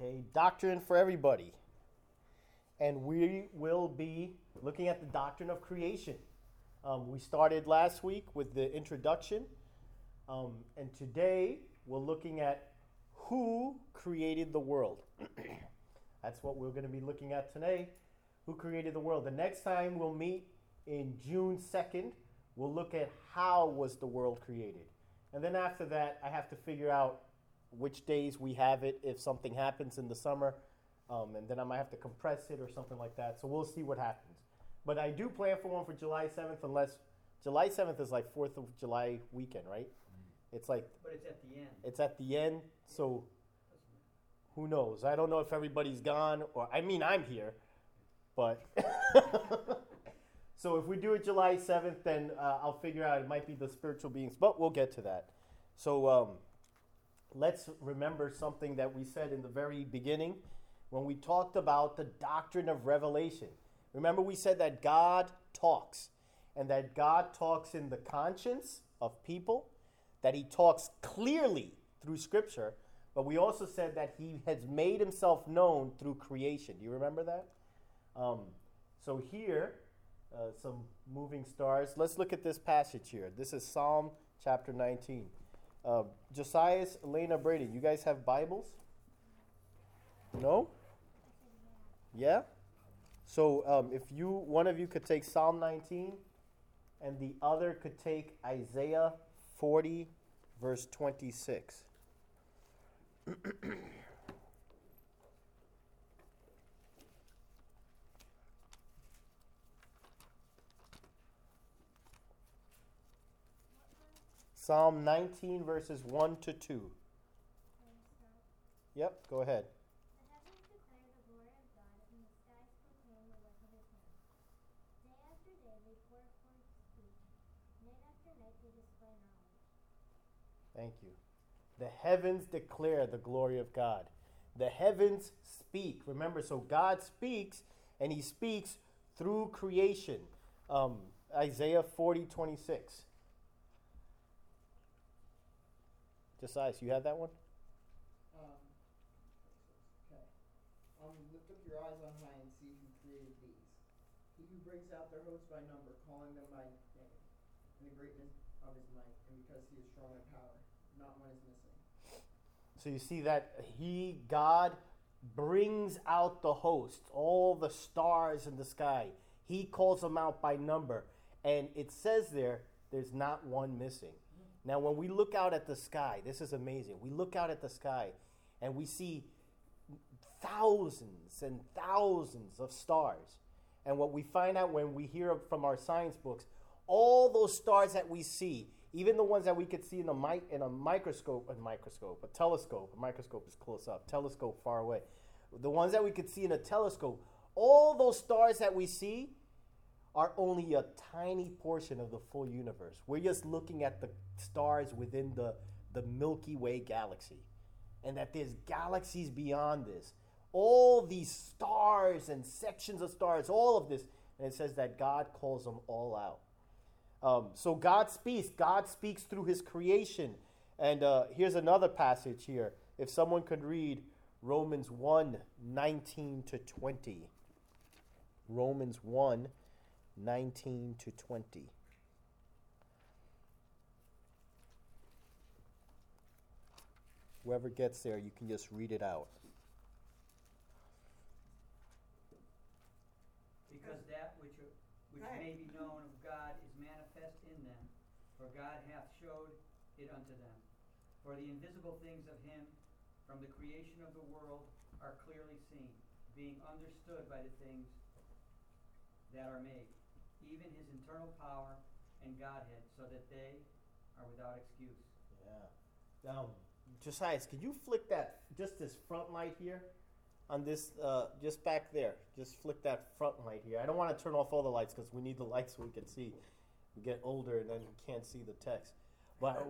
Okay, doctrine for everybody. And we will be looking at the doctrine of creation. We started last week with the introduction. And today we're looking at who created the world. That's what we're going to be looking at today. Who created the world. The next time we'll meet in June 2nd, we'll look at how was the world created. And then after that, I have to figure out which days we have it if something happens in the summer. And then I might have to compress it or something like that. So we'll see what happens. But I do plan for one for July 7th, unless July 7th is like 4th of July weekend, right? It's like... But it's at the end. It's at the end, so who knows? I don't know if everybody's gone, or I mean, I'm here, but... So if we do it July 7th, then I'll figure out it might be the spiritual beings, but we'll get to that. So let's remember something that we said in the very beginning when we talked about the doctrine of revelation. Remember we said that God talks, and that God talks in the conscience of people, that he talks clearly through Scripture, but we also said that he has made himself known through creation. Do you remember that? So here... some moving stars. Let's look at this passage here. This is Psalm chapter 19. Josias, Elena, Brady, you guys have Bibles? No? Yeah? So if one of you could take Psalm 19 and the other could take Isaiah 40, verse 26. Psalm 19, verses 1 to 2. Yep, go ahead. The heavens declare the glory of God, and the skies proclaim the work of his hands. Day after day they pour forth speech. Night after night they display knowledge. Thank you. The heavens declare the glory of God. The heavens speak. Remember, so God speaks, and he speaks through creation. Isaiah 40, 26. Josias, you have that one? Okay. Lift up your eyes on high and see who created these. He who brings out their hosts by number, calling them by name, in the greatness of his might, and because he is strong in power, not one is missing. So you see that God, brings out the host, all the stars in the sky. He calls them out by number. And it says there's not one missing. Now, when we look out at the sky, this is amazing. We look out at the sky and we see thousands and thousands of stars. And what we find out when we hear from our science books, all those stars that we see, even the ones that we could see in a microscope, a telescope. A microscope is close up, telescope far away. The ones that we could see in a telescope, all those stars that we see are only a tiny portion of the full universe. We're just looking at the stars within the Milky Way galaxy. And that there's galaxies beyond this. All these stars and sections of stars, all of this. And it says that God calls them all out. So God speaks through his creation. And here's another passage here. If someone could read Romans 1, 19 to 20. Romans 1, 19 to 20. Whoever gets there, you can just read it out. Because that which may be known of God is manifest in them, for God hath showed it unto them. For the invisible things of him from the creation of the world are clearly seen, being understood by the things that are made, even his internal power and Godhead, so that they are without excuse. Yeah. Josias, could you flick that, just this front light here, on this, just back there. Just flick that front light here. I don't want to turn off all the lights because we need the lights so we can see. We get older and then we can't see the text. But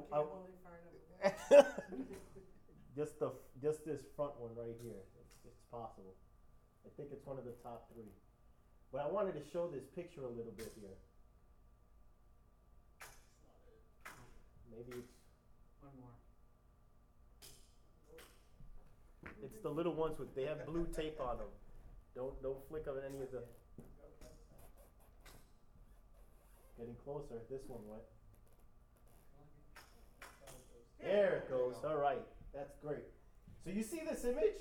just this front one right here. It's possible. I think it's one of the top three. But I wanted to show this picture a little bit here. Maybe it's One more. It's the little ones with, they have blue tape on them. Don't flick on any of the, getting closer, this one went. There it goes, all right, that's great. So you see this image?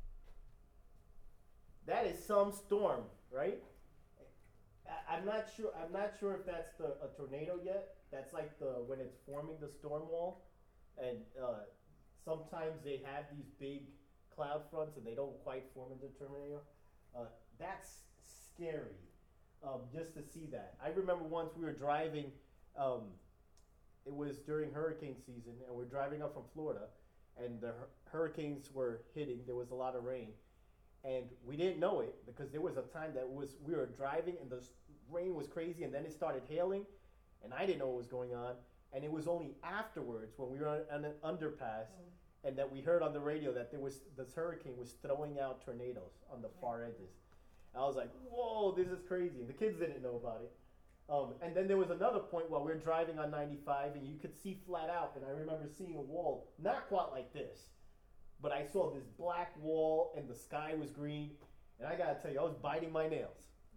That is some storm, right? I'm not sure if that's a tornado yet. That's like when it's forming the storm wall, and sometimes they have these big cloud fronts and they don't quite form into tornado. That's scary, just to see that. I remember once we were driving. It was during hurricane season, and we're driving up from Florida, and the hurricanes were hitting. There was a lot of rain, and we didn't know it because there was a time that we were driving and the rain was crazy, and then it started hailing, and I didn't know what was going on. And it was only afterwards when we were on an underpass, and that we heard on the radio that this hurricane was throwing out tornadoes on the far edges. And I was like, "Whoa, this is crazy!" And the kids didn't know about it. And then there was another point while we were driving on 95, and you could see flat out. And I remember seeing a wall, not quite like this, but I saw this black wall, and the sky was green. And I gotta tell you, I was biting my nails.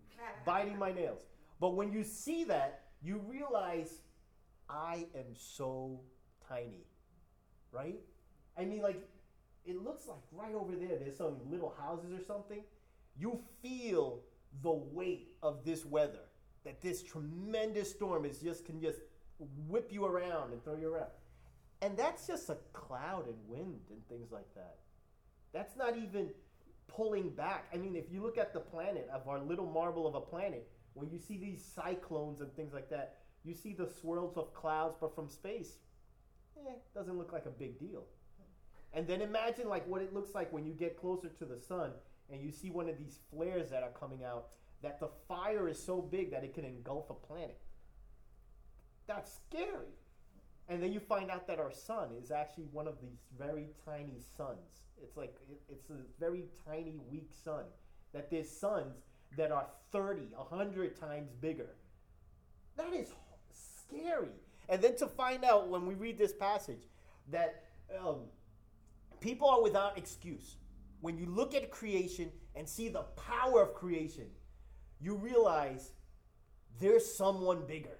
But when you see that, you realize I am so tiny, right? I mean, like, it looks like right over there's some little houses or something. You feel the weight of this weather, that this tremendous storm can just whip you around and throw you around. And that's just a cloud and wind and things like that. That's not even pulling back. I mean, if you look at the planet, of our little marble of a planet, when you see these cyclones and things like that, you see the swirls of clouds, but from space, doesn't look like a big deal. And then imagine like what it looks like when you get closer to the sun and you see one of these flares that are coming out, that the fire is so big that it can engulf a planet. That's scary. And then you find out that our sun is actually one of these very tiny suns. It's like, it's a very tiny, weak sun. That there's suns that are 30, 100 times bigger. That is scary. And then to find out when we read this passage that people are without excuse. When you look at creation and see the power of creation, you realize there's someone bigger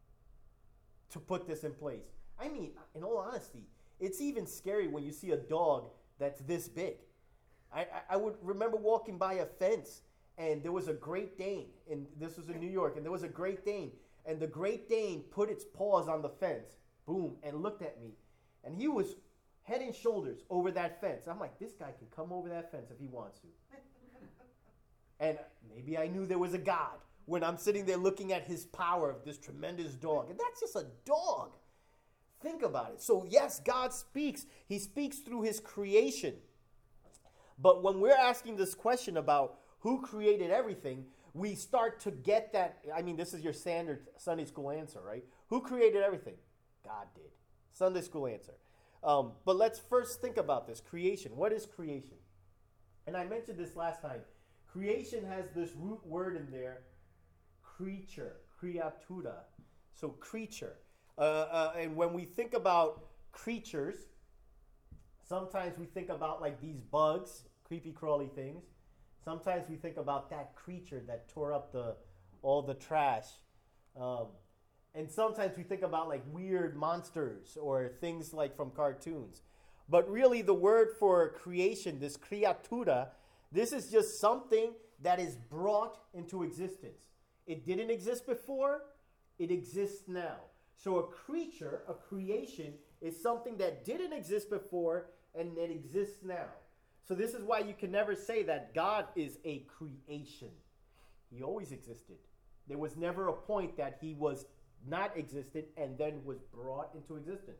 to put this in place. I mean, in all honesty, it's even scary when you see a dog that's this big. I would remember walking by a fence, and there was a Great Dane, and this was in New York, and there was a Great Dane, and the Great Dane put its paws on the fence, boom, and looked at me, and he was head and shoulders over that fence. I'm like, this guy can come over that fence if he wants to. And maybe I knew there was a God when I'm sitting there looking at his power of this tremendous dog. And that's just a dog. Think about it. So yes, God speaks. He speaks through his creation. But when we're asking this question about who created everything, we start to get that. I mean, this is your standard Sunday school answer, right? Who created everything? God did. Sunday school answer. But let's first think about this. Creation. What is creation? And I mentioned this last time. Creation has this root word in there, creature, creatura. So creature. And when we think about creatures, sometimes we think about like these bugs, creepy crawly things. Sometimes we think about that creature that tore up all the trash. And sometimes we think about like weird monsters or things like from cartoons. But really the word for creation, this creatura, this is just something that is brought into existence. It didn't exist before, it exists now. So a creature, a creation, is something that didn't exist before and that exists now. So this is why you can never say that God is a creation. He always existed. There was never a point that he was not existed and then was brought into existence.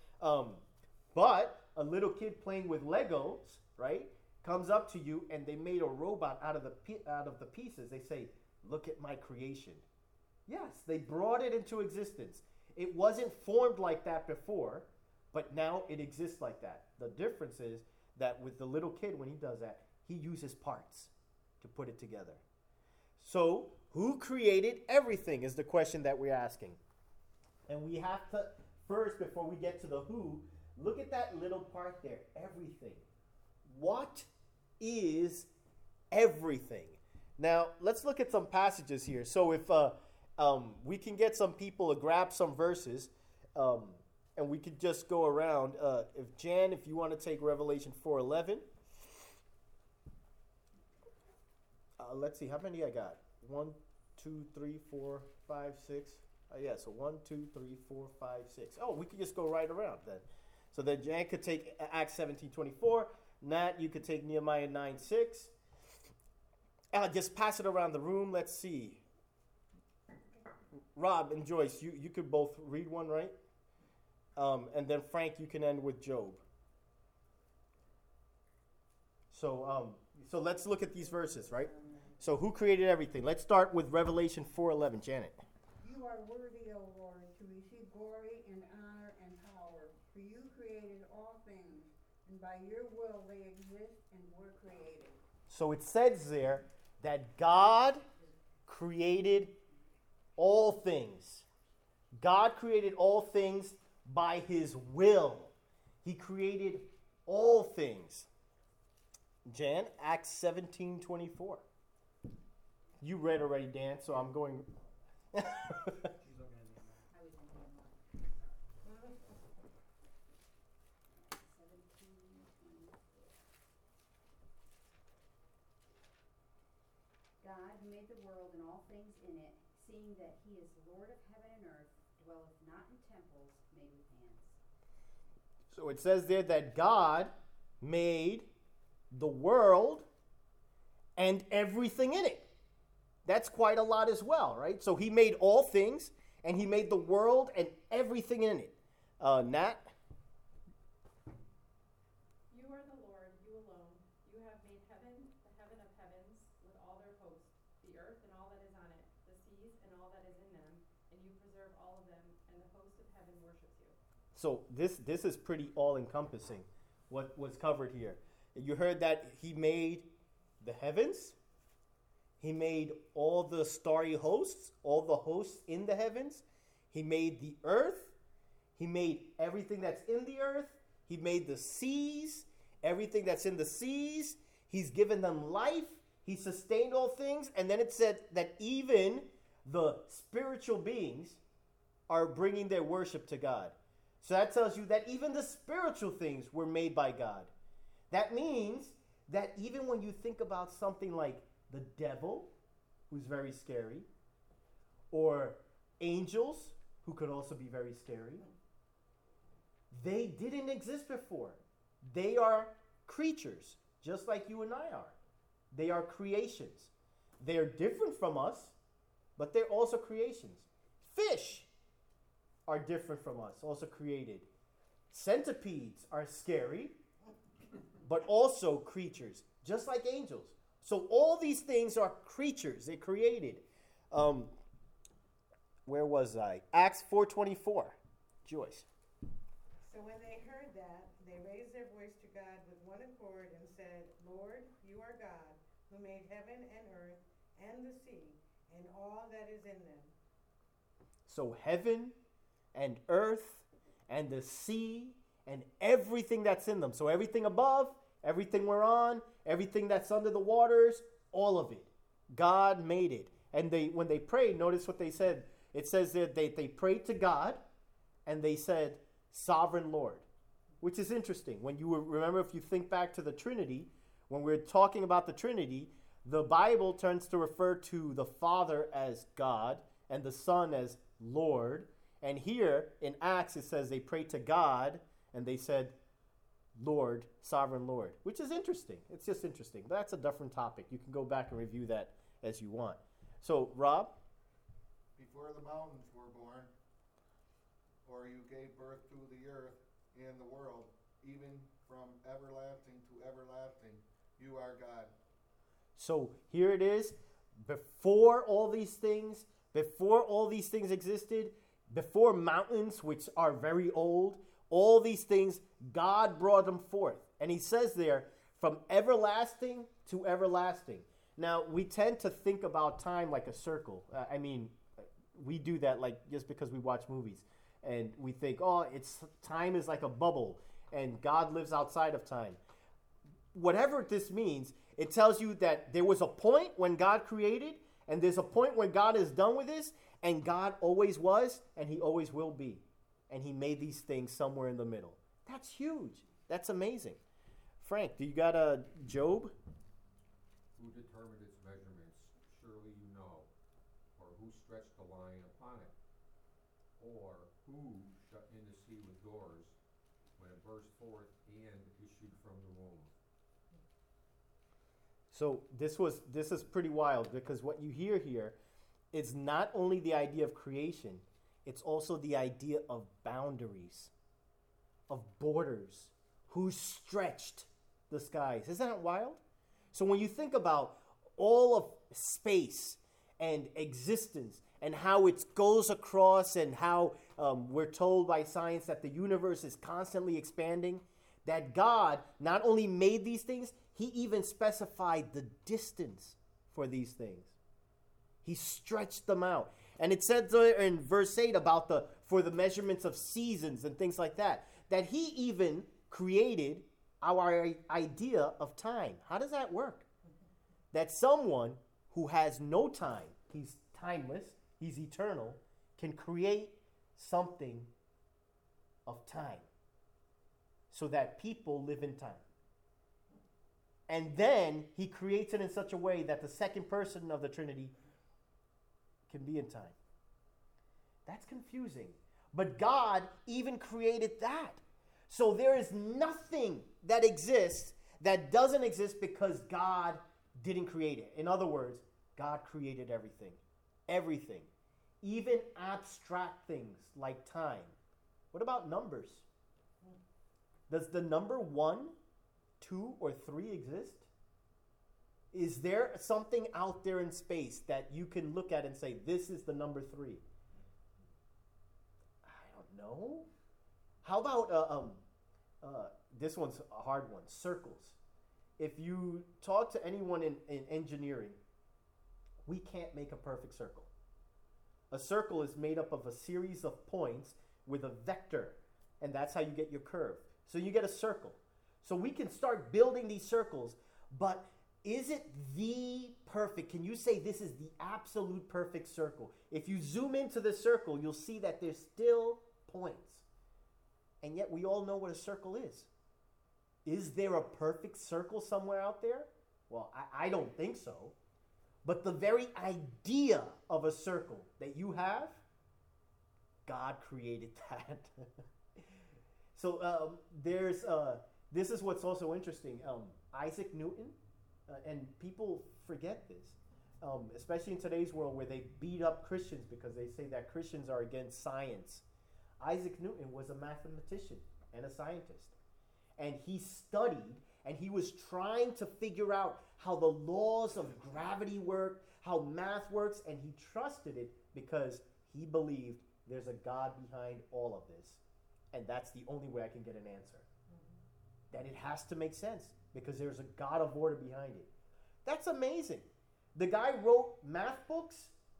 But a little kid playing with Legos, right, comes up to you and they made a robot out of the pieces. They say, "Look at my creation." Yes, they brought it into existence. It wasn't formed like that before, but now it exists like that. The difference is that with the little kid, when he does that, he uses parts to put it together. So, who created everything is the question that we're asking. And we have to, first, before we get to the who, look at that little part there, everything. what is everything? Now, let's look at some passages here. So if we can get some people to grab some verses, and we could just go around. If you want to take Revelation 4:11. Let's see, how many I got? 1, 2, 3, 4, 5, 6. Yeah, so 1, 2, 3, 4, 5, 6. Oh, we could just go right around then. So then Jan could take Acts 17:24. Nat, you could take Nehemiah 9:6. Just pass it around the room. Let's see. Rob and Joyce, you could both read one, right? And then Frank, you can end with Job. So let's look at these verses, right? So who created everything? Let's start with Revelation 4:11. Janet. You are worthy, O Lord, to receive glory and honor and power, for you created all things, and by your will they exist and were created. So it says there that God created all things. God created all things by his will. He created all things. Jan, Acts 17:24. You read already, Dan, so I'm going. She's looking at me. I was in Nehemiah. 17:24. God, who made the world and all things in it, seeing that he is Lord of heaven and earth, dwelleth not in temples made with hands. So it says there that God made the world and everything in it. That's quite a lot as well, right? So he made all things, and he made the world and everything in it. Nat? You are the Lord, you alone. You have made heaven, the heaven of heavens, with all their hosts, the earth and all that is on it, the seas and all that is in them, and you preserve all of them, and the host of heaven worships you. So this is pretty all-encompassing, what was covered here. You heard that he made the heavens. He made all the starry hosts, all the hosts in the heavens. He made the earth. He made everything that's in the earth. He made the seas, everything that's in the seas. He's given them life. He sustained all things. And then it said that even the spiritual beings are bringing their worship to God. So that tells you that even the spiritual things were made by God. That means that even when you think about something like the devil, who's very scary, or angels, who could also be very scary, they didn't exist before. They are creatures, just like you and I are. They are creations. They're different from us, but they're also creations. Fish are different from us, also created. Centipedes are scary, but also creatures, just like angels. So all these things are creatures. They're created. Where was I? Acts 4:24. Joyce. So when they heard that, they raised their voice to God with one accord and said, Lord, you are God, who made heaven and earth and the sea and all that is in them. So heaven and earth and the sea and everything that's in them. So everything above, everything we're on, everything that's under the waters, all of it. God made it. And when they prayed, notice what they said. It says that they prayed to God and they said, Sovereign Lord, which is interesting. When you remember, if you think back to the Trinity, when we're talking about the Trinity, the Bible turns to refer to the Father as God and the Son as Lord. And here in Acts, it says they prayed to God and they said, Lord, Sovereign Lord, which is interesting. It's just interesting. But that's a different topic. You can go back and review that as you want. So, Rob? Before the mountains were born, or you gave birth to the earth and the world, even from everlasting to everlasting, you are God. So here it is. Before all these things existed, before mountains, which are very old, all these things, God brought them forth. And he says there, from everlasting to everlasting. Now, we tend to think about time like a circle. We do that like just because we watch movies. And we think, time is like a bubble, and God lives outside of time. whatever this means, it tells you that there was a point when God created, and there's a point when God is done with this, and God always was, and he always will be. And he made these things somewhere in the middle. That's huge. That's amazing. Frank, do you got a Job? Who determined its measurements? Surely you know. Or who stretched the line upon it? Or who shut in the sea with doors when it burst forth and issued from the womb? So this is pretty wild, because what you hear here is not only the idea of creation, it's also the idea of boundaries, of borders, who stretched the skies. Isn't that wild? So when you think about all of space and existence and how it goes across, and how we're told by science that the universe is constantly expanding, that God not only made these things, he even specified the distance for these things. He stretched them out. And it says there in verse 8 about for the measurements of seasons and things like that he even created our idea of time. How does that work? That someone who has no time, he's timeless, he's eternal, can create something of time so that people live in time. And then he creates it in such a way that the second person of the Trinity can be in time. That's confusing. But God even created that. So there is nothing that exists that doesn't exist because God didn't create it. In other words, God created everything. Everything. Even abstract things like time. What about numbers? Does the number 1, 2, or 3 exist? Is there something out there in space that you can look at and say, this is the number 3? I don't know. How about, this one's a hard one, circles. If you talk to anyone in engineering, we can't make a perfect circle. A circle is made up of a series of points with a vector, and that's how you get your curve. So you get a circle. So we can start building these circles, but is it the perfect? Can you say this is the absolute perfect circle? If you zoom into the circle, you'll see that there's still points. And yet we all know what a circle is. Is there a perfect circle somewhere out there? Well, I don't think so. But the very idea of a circle that you have, God created that. So this is what's also interesting. Isaac Newton, and people forget this, especially in today's world where they beat up Christians because they say that Christians are against science. Isaac Newton was a mathematician and a scientist. And he studied, and he was trying to figure out how the laws of gravity work, how math works, and he trusted it because he believed there's a God behind all of this. And that's the only way I can get an answer. That it has to make sense because there's a God of order behind it. That's amazing. The guy wrote math books,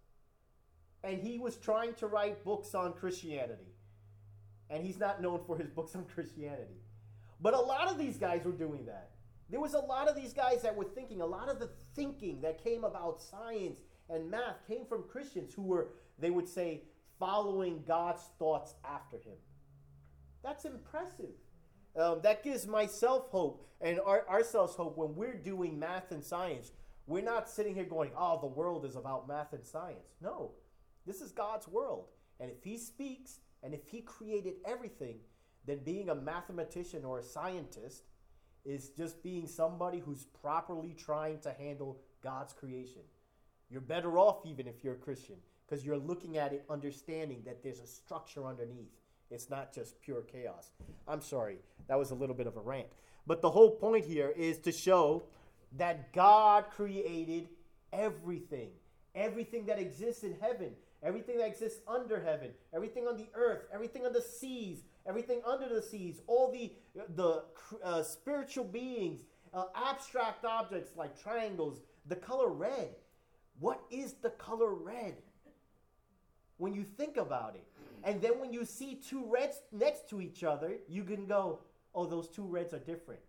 and he was trying to write books on Christianity. And he's not known for his books on Christianity. But a lot of these guys were doing that. There was a lot of these guys that were thinking, a lot of the thinking that came about science and math came from Christians who were, they would say, following God's thoughts after him. That's impressive. That gives myself hope and ourselves hope when we're doing math and science. We're not sitting here going, oh, the world is about math and science. No, this is God's world. And if he speaks and if he created everything, then being a mathematician or a scientist is just being somebody who's properly trying to handle God's creation. You're better off even if you're a Christian because you're looking at it understanding that there's a structure underneath. It's not just pure chaos. I'm sorry, that was a little bit of a rant. But the whole point here is to show that God created everything. Everything that exists in heaven, everything that exists under heaven, everything on the earth, everything on the seas, everything under the seas, all the spiritual beings, abstract objects like triangles, the color red. What is the color red? When you think about it. And then when you see two reds next to each other, you can go, oh, those two reds are different.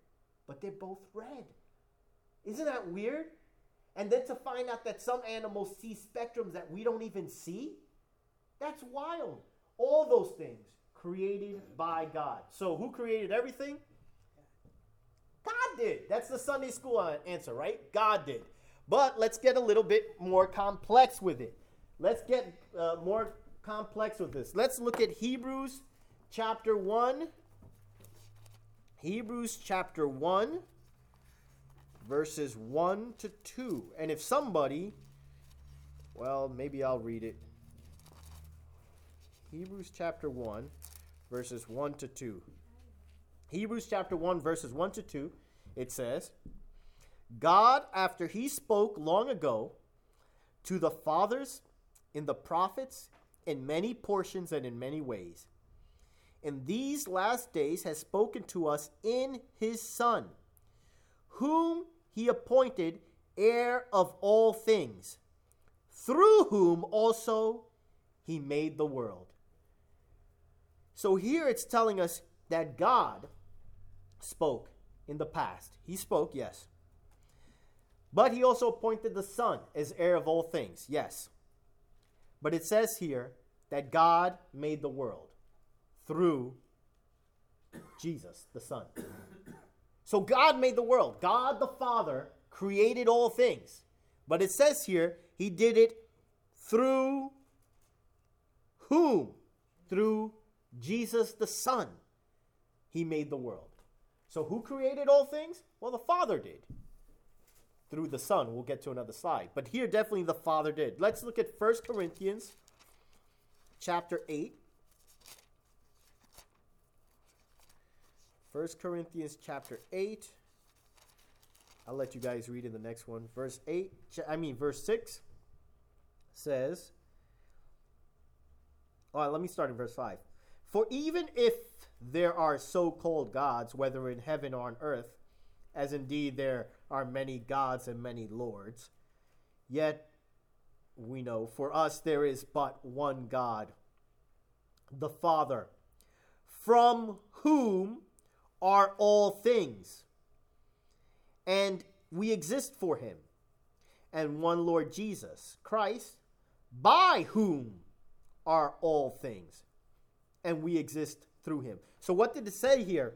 but they're both red. Isn't that weird? And then to find out that some animals see spectrums that we don't even see, that's wild. All those things created by God. So who created everything? God did. That's the Sunday school answer, right? God did. But let's get a little bit more complex with it. Let's get more complex with this. Let's look at Hebrews chapter 1. Hebrews chapter 1, verses 1 to 2. And if somebody, well, maybe I'll read it. Hebrews chapter 1, verses 1 to 2. Hebrews chapter 1, verses 1 to 2, it says, God, after he spoke long ago to the fathers in the prophets in many portions and in many ways, in these last days has spoken to us in his Son, whom he appointed heir of all things, through whom also he made the world. So here it's telling us that God spoke in the past. He spoke, yes. But he also appointed the Son as heir of all things, yes. But it says here that God made the world through Jesus, the Son. So God made the world. God the Father created all things. But it says here, he did it through whom? Through Jesus the Son. He made the world. So who created all things? Well, the Father did. Through the Son. We'll get to another slide. But here definitely the Father did. Let's look at 1 Corinthians chapter 8. 1 Corinthians chapter 8. I'll let you guys read in the next one. Verse 6 says, let me start in verse 5. For even if there are so-called gods, whether in heaven or on earth, as indeed there are many gods and many lords, yet we know for us there is but one God, the Father, from whom are all things, and we exist for him, and one Lord Jesus Christ, by whom are all things, and we exist through him. So what did it say here?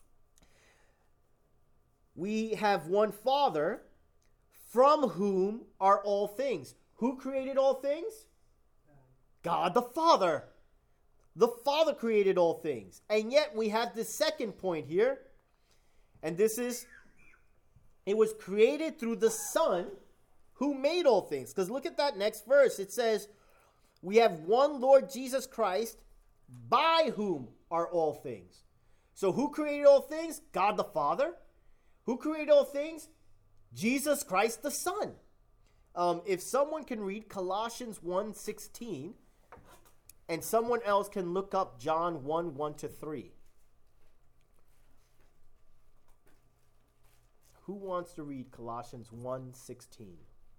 We have one Father, from whom are all things. Who created all things? God the Father. The Father created all things. And yet we have this second point here. And this is, it was created through the Son who made all things. Because look at that next verse. It says, we have one Lord Jesus Christ, by whom are all things. So who created all things? God the Father. Who created all things? Jesus Christ the Son. If someone can read Colossians 1:16, and someone else can look up John 1:1-3. Who wants to read Colossians 1:16?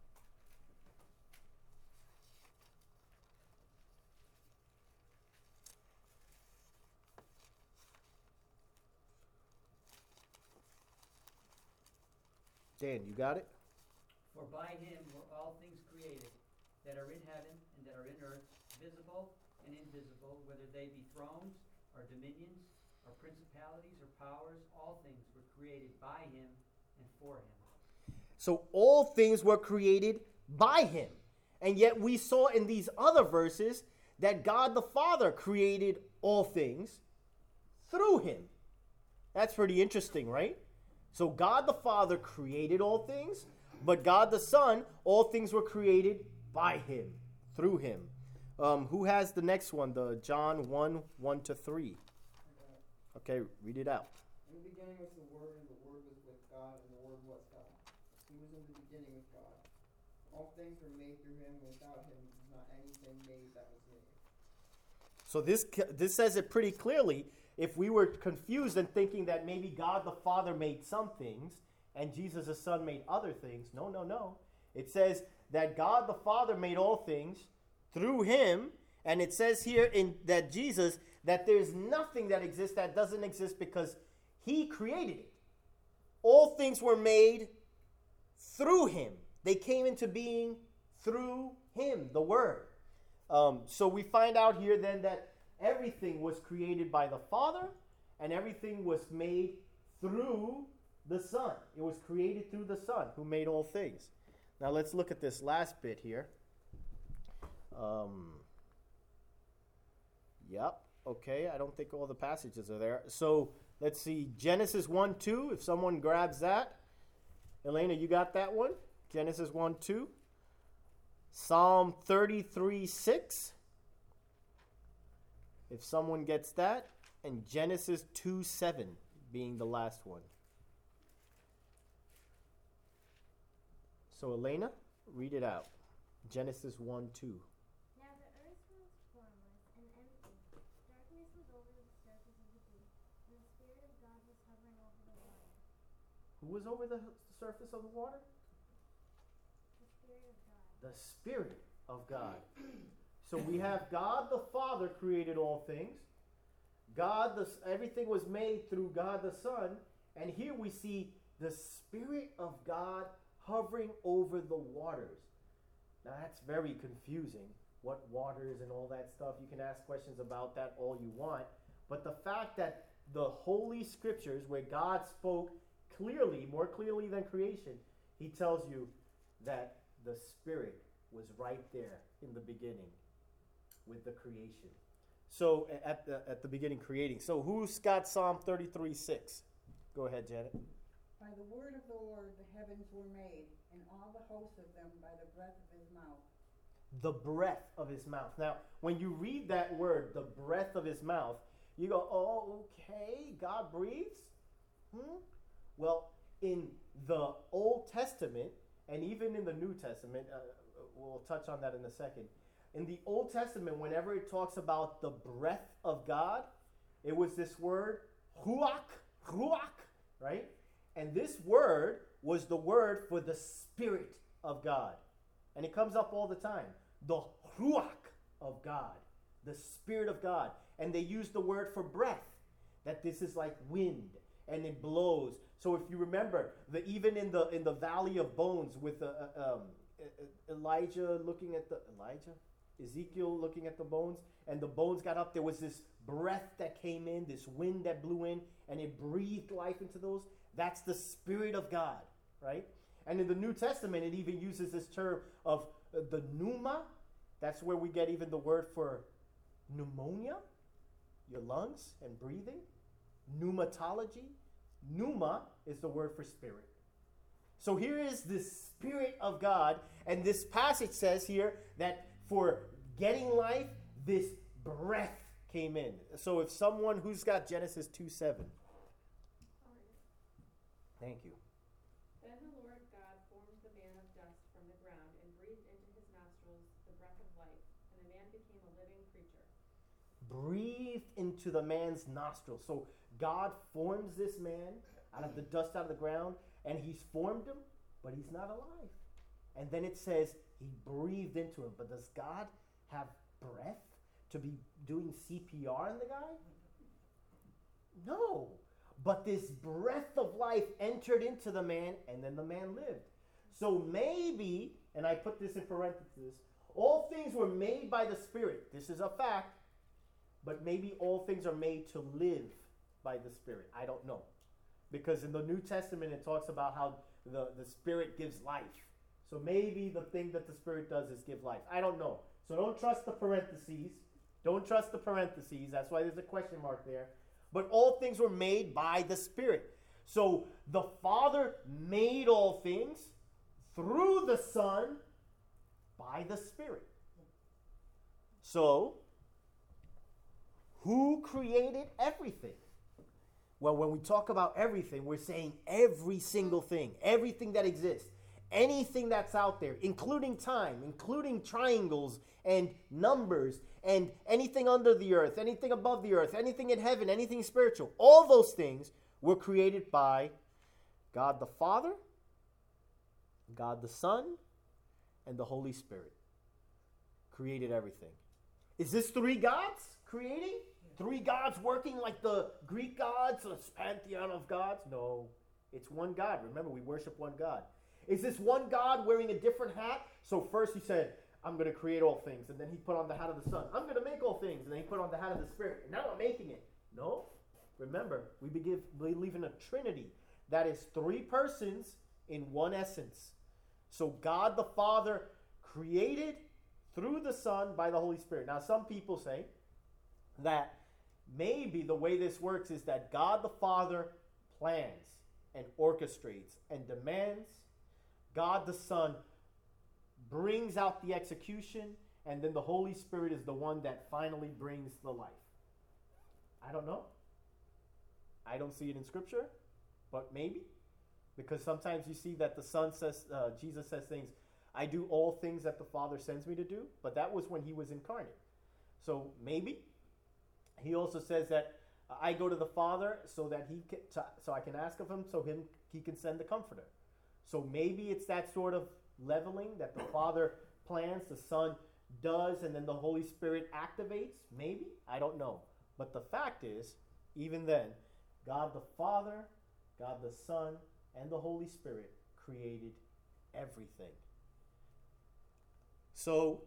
Dan, you got it? For by him were all things created, that are in heaven and that are in earth, visible and invisible, whether they be thrones or dominions or principalities or powers, all things were created by him and for him. So all things were created by him. And yet we saw in these other verses that God the Father created all things through him. That's pretty interesting, right? So God the Father created all things, but God the Son, all things were created by him, through him. Who has the next one, the John 1:1-3? Okay, read it out. In the beginning was the Word, and the Word was with God, and the Word was God. He was in the beginning with God. All things were made through him. Without him, not anything made that was made. So this says it pretty clearly. If we were confused and thinking that maybe God the Father made some things and Jesus the Son made other things, no. It says that God the Father made all things through him, and it says here in that Jesus that there's nothing that exists that doesn't exist because he created it. all things were made through him. They came into being through him, the Word. So we find out here then that everything was created by the Father, and everything was made through the Son. It was created through the Son, who made all things. Now let's look at this last bit here. Yep. Okay, I don't think all the passages are there. So let's see, Genesis 1:2, if someone grabs that. Elena, you got that one? Genesis 1:2. Psalm 33:6. If someone gets that. And Genesis 2:7 being the last one. So Elena, read it out. Genesis 1:2. Now the earth was formless and empty. Darkness was over the surface of the deep, and the Spirit of God was hovering over the water. Who was over the surface of the water? The Spirit of God. The Spirit of God. So we have God the Father created all things. Everything was made through God the Son. And here we see the Spirit of God hovering over the waters. Now that's very confusing. What waters and all that stuff. You can ask questions about that all you want. But the fact that the Holy Scriptures, where God spoke clearly, more clearly than creation, he tells you that the Spirit was right there in the beginning with the creation. So at the beginning creating. So who's got Psalm 33:6? Go ahead, Janet. By the word of the Lord the heavens were made, and all the hosts of them by the breath of his mouth. The breath of his mouth. Now, when you read that word, the breath of his mouth, you go, oh, okay, God breathes? Well, in the Old Testament, and even in the New Testament, we'll touch on that in a second. In the Old Testament, whenever it talks about the breath of God, it was this word, ruach, right? And this word was the word for the Spirit of God. And it comes up all the time. The ruach of God, the Spirit of God. And they use the word for breath, that this is like wind, and it blows. So if you remember, even in the valley of bones with Ezekiel looking at the bones, and the bones got up, there was this breath that came in, this wind that blew in, and it breathed life into those. That's the Spirit of God, right? And in the New Testament, it even uses this term of the pneuma. That's where we get even the word for pneumonia, your lungs and breathing. Pneumatology. Pneuma is the word for spirit. So here is the Spirit of God, and this passage says here that for getting life, this breath came in. So if someone who's got Genesis 2:7. Thank you. Then the Lord God formed the man of dust from the ground and breathed into his nostrils the breath of life, and the man became a living creature. Breathed into the man's nostrils. So God forms this man out of the dust out of the ground, and he's formed him, but he's not alive. And then it says he breathed into him. But does God have breath to be doing CPR on the guy? No. But this breath of life entered into the man, and then the man lived. So maybe, and I put this in parentheses, all things were made by the Spirit. This is a fact. But maybe all things are made to live by the Spirit. I don't know. Because in the New Testament, it talks about how the Spirit gives life. So maybe the thing that the Spirit does is give life. I don't know. So don't trust the parentheses. Don't trust the parentheses. That's why there's a question mark there. But all things were made by the Spirit. So the Father made all things through the Son by the Spirit. So, who created everything? Well, when we talk about everything, we're saying every single thing, everything that exists, anything that's out there, including time, including triangles and numbers, and anything under the earth, anything above the earth, anything in heaven, anything spiritual. All those things were created by God the Father, God the Son, and the Holy Spirit. Created everything. Is this three gods creating? Three gods working like the Greek gods, the pantheon of gods? No. It's one God. Remember, we worship one God. Is this one God wearing a different hat? So first he said, I'm going to create all things. And then he put on the hat of the Son. I'm going to make all things. And then he put on the hat of the Spirit. And now I'm making it. No. Remember, we believe in a Trinity. That is 3 persons in one essence. So God the Father created through the Son by the Holy Spirit. Now some people say that maybe the way this works is that God the Father plans and orchestrates and demands. God the Son brings out the execution, and then the Holy Spirit is the one that finally brings the life. I don't know. I don't see it in Scripture, but maybe. Because sometimes you see that the Son says, Jesus says things, I do all things that the Father sends me to do, but that was when he was incarnate. So maybe. He also says that I go to the Father so that so I can ask of him, he can send the Comforter. So maybe it's that sort of leveling that the Father plans, the Son does, and then the Holy Spirit activates. Maybe. I don't know. But the fact is, even then, God the Father, God the Son, and the Holy Spirit created everything. So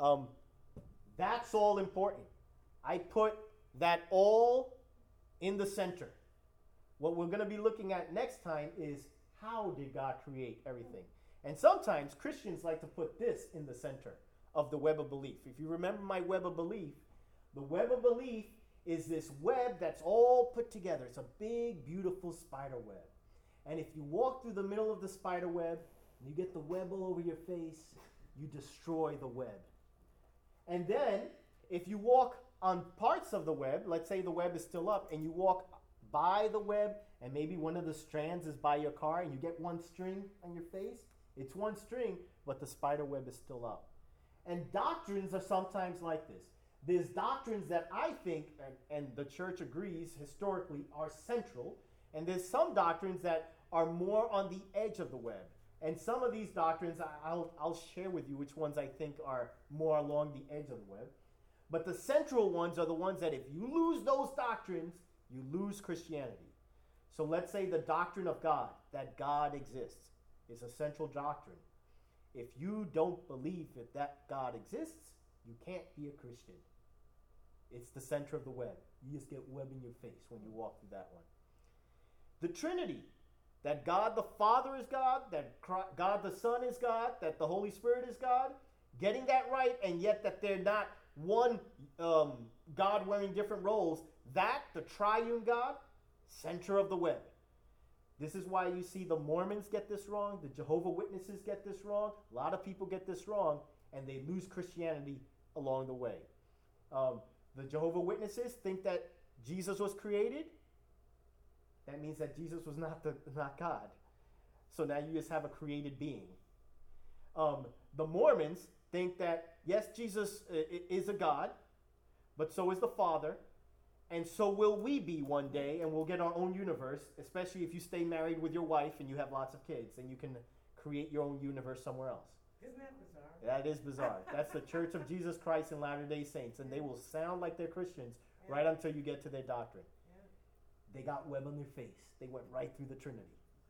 that's all important. I put that all in the center. What we're going to be looking at next time is, how did God create everything? And sometimes Christians like to put this in the center of the web of belief. If you remember my web of belief, the web of belief is this web that's all put together. It's a big, beautiful spider web. And if you walk through the middle of the spider web, and you get the web all over your face, you destroy the web. And then, if you walk on parts of the web, let's say the web is still up, and you walk by the web, and maybe one of the strands is by your car, and you get one string on your face, it's one string, but the spider web is still up. And doctrines are sometimes like this. There's doctrines that I think, and the church agrees historically, are central, and there's some doctrines that are more on the edge of the web. And some of these doctrines, I'll share with you which ones I think are more along the edge of the web. But the central ones are the ones that if you lose those doctrines, you lose Christianity. So let's say the doctrine of God, that God exists, is a central doctrine. If you don't believe that God exists, you can't be a Christian. It's the center of the web. You just get web in your face when you walk through that one. The Trinity, that God the Father is God, that God the Son is God, that the Holy Spirit is God, getting that right, and yet that they're not one God wearing different roles, that, the triune God, center of the web. This is why you see the Mormons get this wrong, the Jehovah's Witnesses get this wrong, a lot of people get this wrong, and they lose Christianity along the way. The Jehovah's Witnesses think that Jesus was created. That means that Jesus was not God. So now you just have a created being. The Mormons think that, yes, Jesus is a God, but so is the Father, and so will we be one day, and we'll get our own universe, especially if you stay married with your wife and you have lots of kids, and you can create your own universe somewhere else. Isn't that bizarre? That is bizarre. That's the Church of Jesus Christ in Latter-day Saints, and they will sound like they're Christians right until you get to their doctrine. They got web on their face. They went right through the Trinity.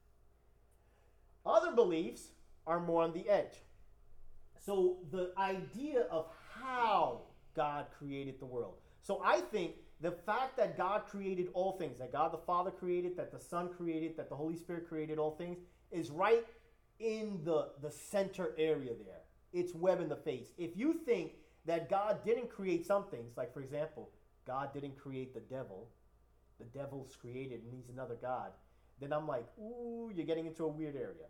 Other beliefs are more on the edge. So the idea of how God created the world. So I think the fact that God created all things, that God the Father created, that the Son created, that the Holy Spirit created all things, is right in the center area there. It's web in the face. If you think that God didn't create some things, like for example, God didn't create the devil's created and he's another God, then I'm like, ooh, you're getting into a weird area.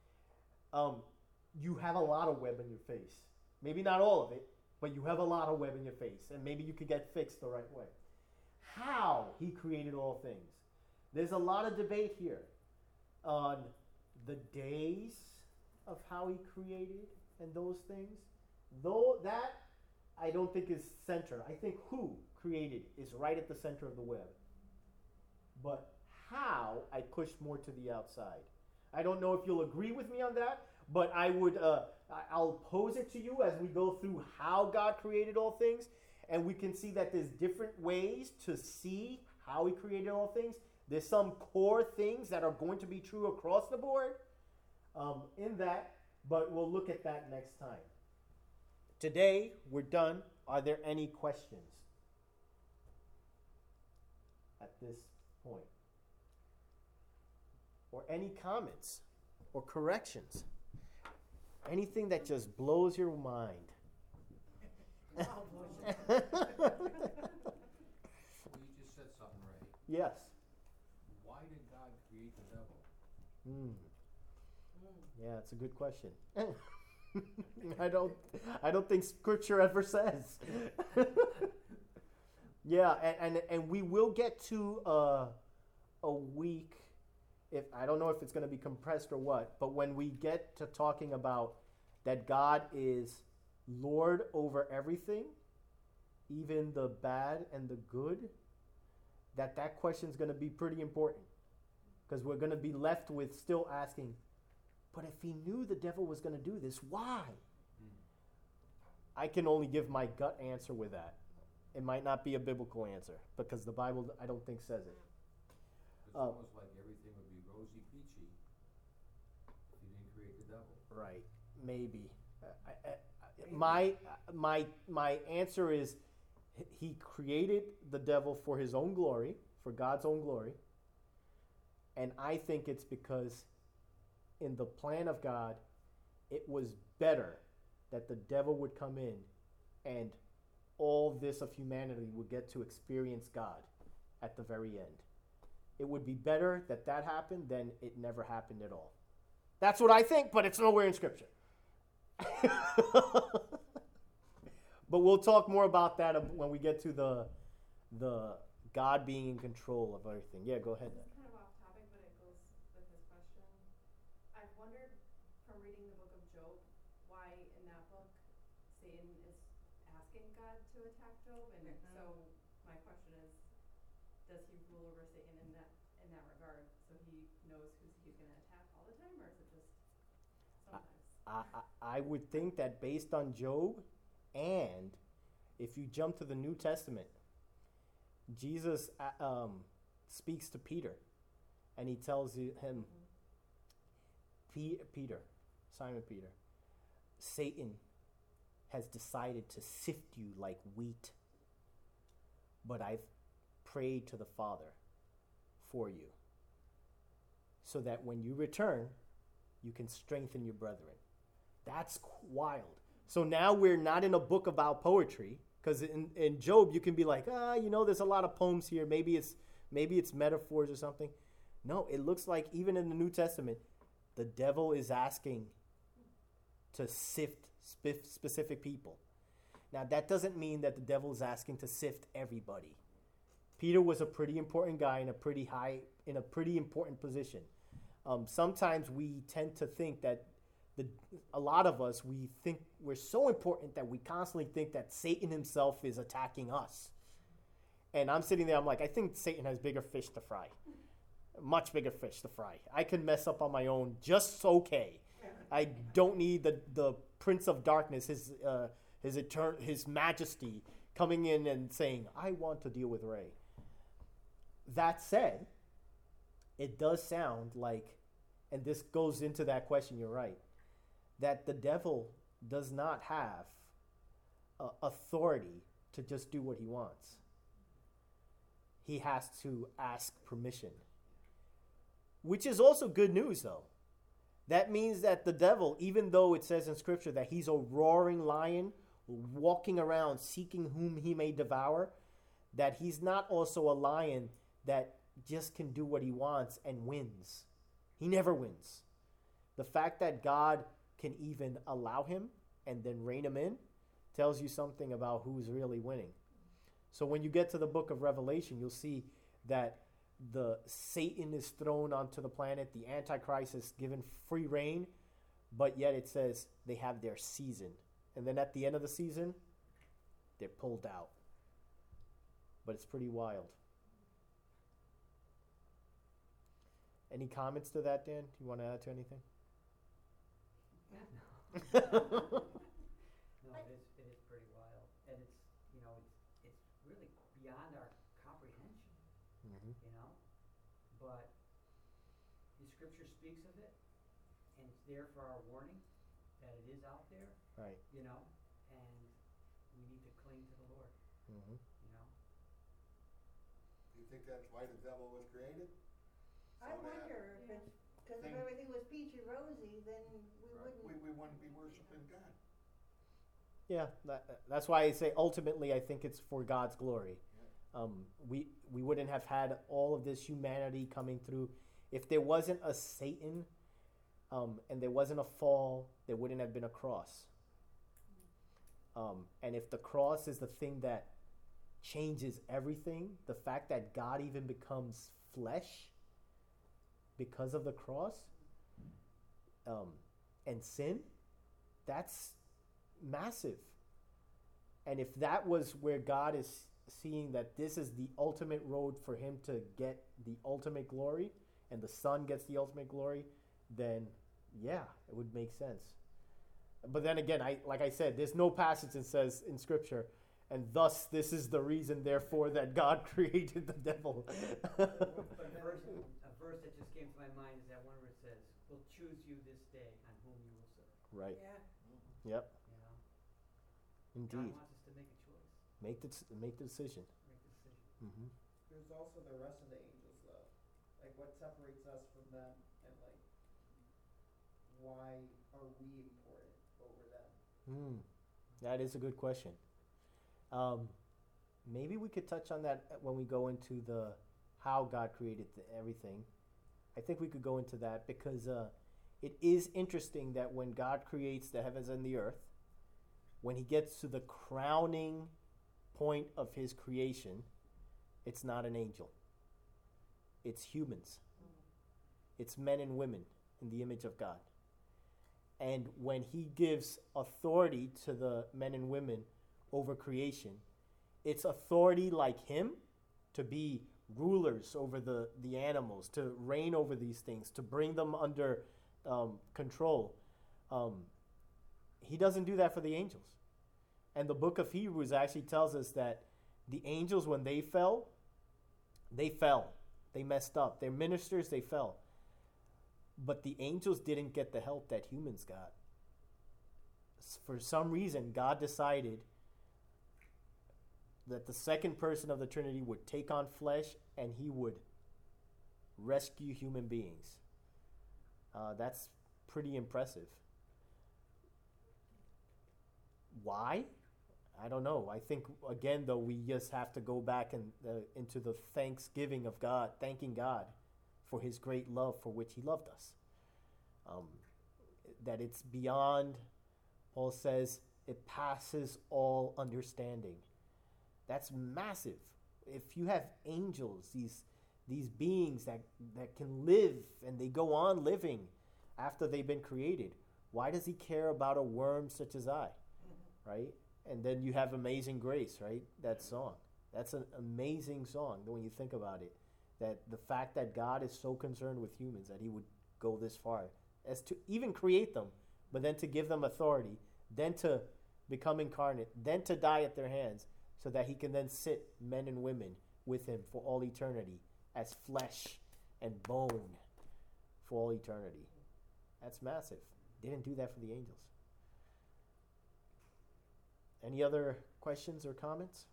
You have a lot of web in your face. Maybe not all of it, but you have a lot of web in your face, and maybe you could get fixed the right way. How he created all things. There's a lot of debate here on the days of how he created and those things. Though that I don't think is center. I think who created is right at the center of the web. But how, I push more to the outside. I don't know if you'll agree with me on that, but I'll pose it to you as we go through how God created all things, and we can see that there's different ways to see how he created all things. There's some core things that are going to be true across the board in that, but we'll look at that next time. Today, we're done. Are there any questions at this point? Or any comments or corrections? Anything that just blows your mind? Well, you just said something right. Yes. Why did God create the devil? Yeah, it's a good question. I don't think Scripture ever says. Yeah, and we will get to a week. If I don't know if it's going to be compressed or what, but when we get to talking about that God is Lord over everything, even the bad and the good, that question is going to be pretty important, because we're going to be left with still asking, but if he knew the devil was going to do this, why? I can only give my gut answer with that. It might not be a biblical answer, because the Bible, I don't think, says it. It's almost like everything would be rosy peachy if he didn't create the devil. Right, maybe. My answer is he created the devil for his own glory, for God's own glory. And I think it's because in the plan of God, it was better that the devil would come in and all this of humanity would get to experience God at the very end. It would be better that that happened than it never happened at all. That's what I think, but it's nowhere in Scripture. But we'll talk more about that when we get to the God being in control of everything. Yeah, go ahead. This is kind of off topic, but it goes with his question. I've wondered from reading the book of Job why in that book Satan is asking God to attack Job, and so my question is, does he rule over Satan in that regard, so he knows who he's going to attack all the time, or is it just sometimes? I would think that based on Job, and if you jump to the New Testament, Jesus speaks to Peter, and he tells him, Simon Peter, Satan has decided to sift you like wheat, but I've prayed to the Father for you, so that when you return, you can strengthen your brethren. That's wild. So now we're not in a book about poetry, because in Job you can be like, there's a lot of poems here. Maybe it's metaphors or something. No, it looks like even in the New Testament, the devil is asking to sift specific people. Now that doesn't mean that the devil is asking to sift everybody. Peter was a pretty important guy in a pretty important position. Sometimes we tend to think that a lot of us, we think we're so important that we constantly think that Satan himself is attacking us. And I'm sitting there, I'm like, I think Satan has bigger fish to fry. Much bigger fish to fry. I can mess up on my own just okay. I don't need the Prince of Darkness, his majesty, coming in and saying, I want to deal with Ray. That said, it does sound like, and this goes into that question, you're right, that the devil does not have authority to just do what he wants. He has to ask permission. Which is also good news, though. That means that the devil, even though it says in Scripture that he's a roaring lion walking around seeking whom he may devour, that he's not also a lion that just can do what he wants and wins. He never wins. The fact that God can even allow him and then rein him in tells you something about who's really winning. So when you get to the book of Revelation, you'll see that the Satan is thrown onto the planet, the Antichrist is given free reign, but yet it says they have their season. And then at the end of the season, they're pulled out. But it's pretty wild. Any comments to that, Dan? Do you want to add to anything? No, it is pretty wild, and it's really beyond our comprehension. Mm-hmm. but the scripture speaks of it, and it's there for our warning that it is out there, Right. you know, and we need to cling to the Lord, Mm-hmm. you know. Do you think that's why the devil was created? I So that wonder if Yeah. it's, cause if Thing- everything was peachy rosy, then we Right. wouldn't. we wouldn't be worshiping God. Yeah, that's why I say ultimately I think it's for God's glory. We wouldn't have had all of this humanity coming through if there wasn't a Satan, and there wasn't a fall. There wouldn't have been a cross. And if the cross is the thing that changes everything, the fact that God even becomes flesh because of the cross, and sin, that's massive. And if that was where God is seeing that this is the ultimate road for him to get the ultimate glory, and the Son gets the ultimate glory, then yeah, it would make sense. But then again, like I said, there's no passage that says in Scripture, and thus this is the reason, therefore, that God created the devil. But a verse that just came to my mind is that one where it says, "We'll choose you this day on whom you will serve." Right. Yeah. Yep. You know, Indeed. God wants us to make a choice, Make the decision. make the decision. Mm-hmm. There's also the rest of the angels though. Like what separates us from them and like why are we important over them? That is a good question. Maybe we could touch on that when we go into the how God created everything. I think we could go into that because it is interesting that when God creates the heavens and the earth, when he gets to the crowning point of his creation, it's not an angel. It's humans. It's men and women in the image of God. And when he gives authority to the men and women over creation, it's authority like him to be rulers over the animals, to reign over these things, to bring them under control. He doesn't do that for the angels. And the book of Hebrews actually tells us that the angels, when they fell. They messed up. They're ministers, they fell. But the angels didn't get the help that humans got. For some reason, God decided that the second person of the Trinity would take on flesh and he would rescue human beings. That's pretty impressive. Why? I don't know. I think, again, though, we just have to go back and into the thanksgiving of God, thanking God for his great love for which he loved us. That it's beyond, Paul says, it passes all understanding. That's massive. If you have angels, these beings that can live and they go on living after they've been created, why does he care about a worm such as I? Right? And then you have Amazing Grace, right? That song. That's an amazing song when you think about it. That the fact that God is so concerned with humans that he would go this far as to even create them, but then to give them authority, then to become incarnate, then to die at their hands, so that he can then sit men and women with him for all eternity as flesh and bone for all eternity. That's massive. Didn't do that for the angels. Any other questions or comments?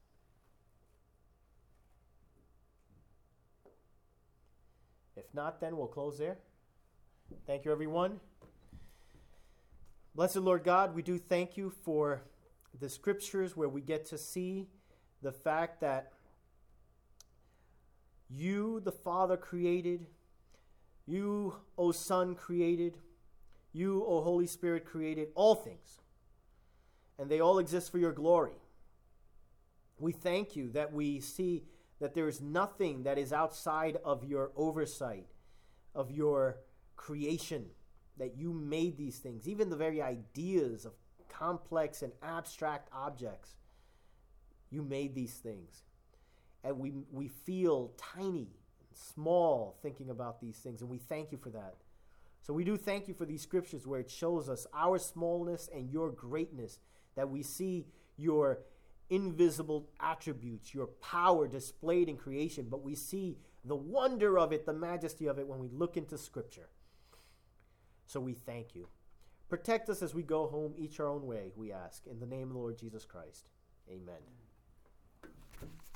If not, then we'll close there. Thank you, everyone. Blessed Lord God, we do thank you for the scriptures where we get to see the fact that you, the Father, created, you, O Son, created, you, O Holy Spirit, created all things, and they all exist for your glory. We thank you that we see that there is nothing that is outside of your oversight, of your creation, that you made these things, even the very ideas of complex and abstract objects. You made these things. And we feel tiny and small thinking about these things, and we thank you for that. So we do thank you for these scriptures where it shows us our smallness and your greatness, that we see your invisible attributes, your power displayed in creation, but we see the wonder of it, the majesty of it when we look into Scripture. So we thank you. Protect us as we go home, each our own way, we ask. In the name of the Lord Jesus Christ. Amen.